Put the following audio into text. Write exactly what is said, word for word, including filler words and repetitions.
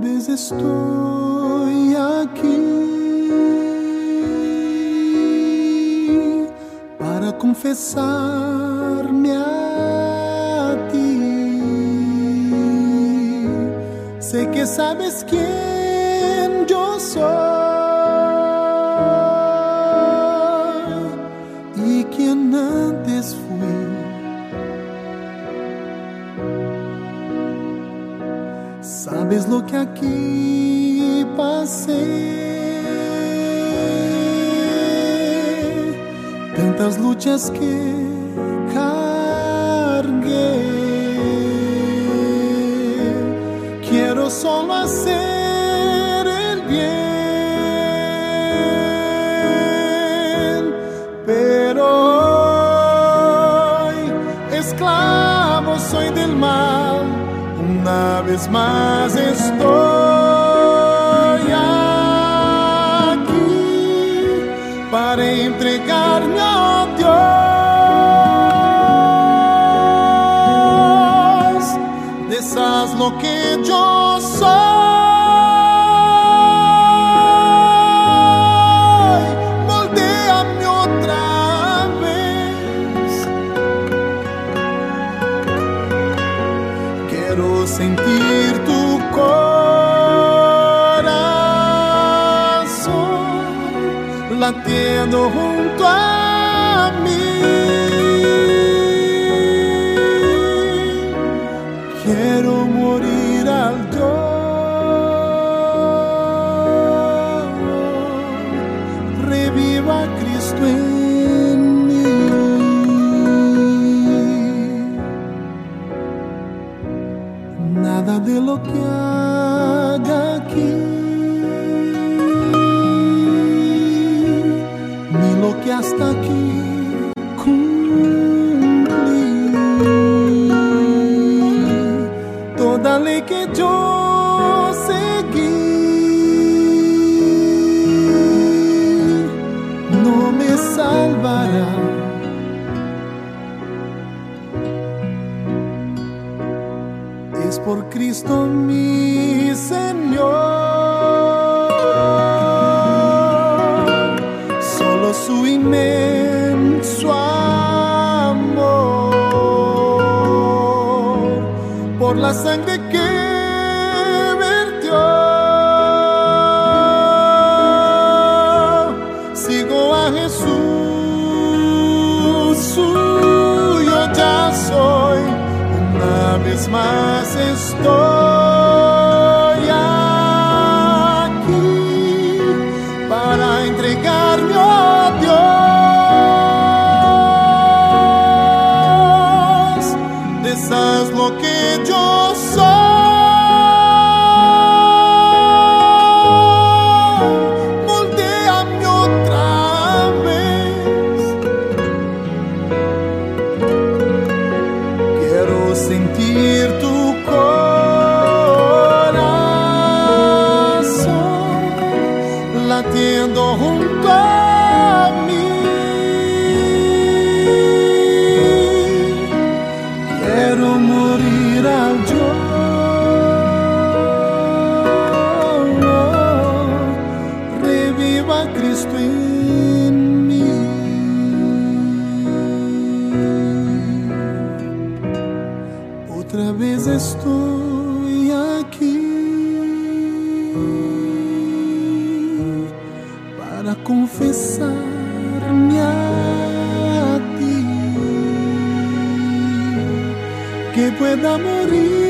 vez estoy aquí para confesarme a ti. Sé que sabes quién yo soy y quién antes fui. Sabes lo que aquí pasé, tantas luchas que cargué. Quiero solo hacer el bien, pero hoy esclavo soy del mal. Una vez más estoy aquí para entregarme a Dios. Deshaz lo que yo soy, moldéame otra vez. Quiero sentir tu corazón latiendo junto a mí. Quiero morir al yo, reviva Cristo en mí. Nada de lo que haga aquí, ni lo que hasta aquí cumplí. Toda ley que yo seguí no me salvará. Es por Cristo mi Señor, solo su inmenso amor, por la sangre que vertió. Sigo a Jesús, suyo ya soy. Una vez más estoy aquí para entregarme a Dios. Deshaz lo que yo soy, moldéame otra vez. Quiero sentir tu corazón latiendo junto a mí. Quiero morir al yo, reviva Cristo en mí. Otra vez estoy aquí para confesarme a ti, que pueda morir